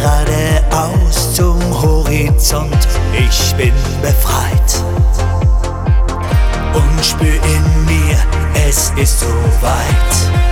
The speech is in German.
geradeaus zum Horizont. Ich bin befreit und spür in mir, es ist so weit.